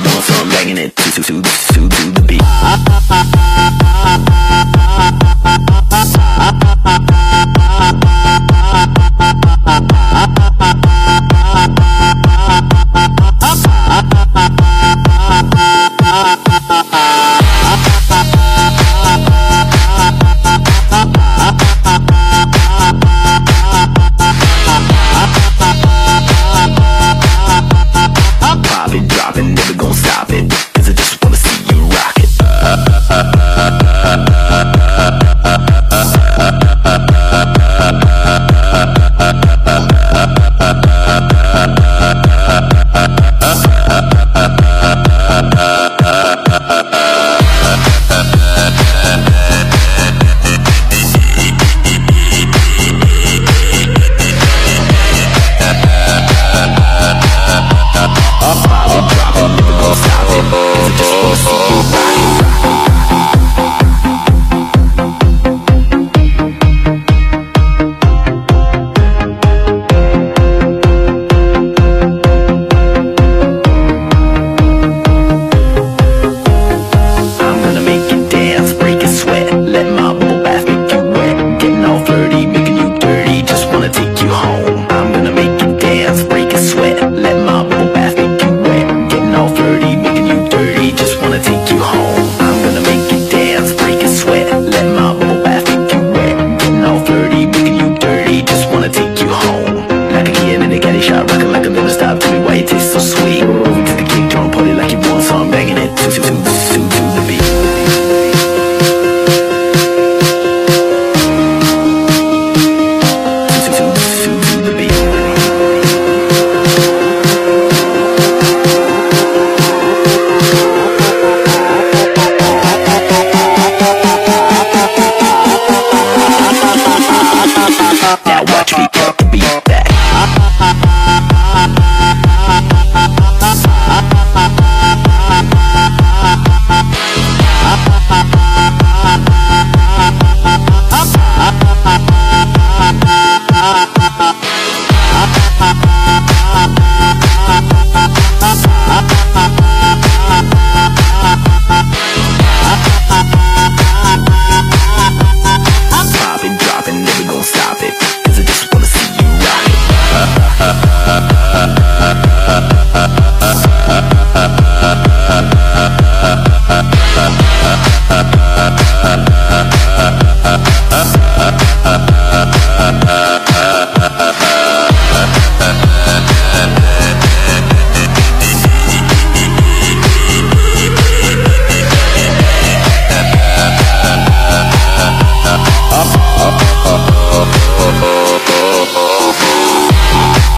want some, banging it to the beat. Pop it, drop it, never gon' stop it, 'cause I just wanna see you rock it. Rockin' like a never stop, tell me why it tastes so sweet. Moving to the kick drum, party like you want some, banging it to the beat. To the beat. Now watch me cut the beat back. Pop it, drop it, never gon' stop it, 'cause I just wanna see you rock it.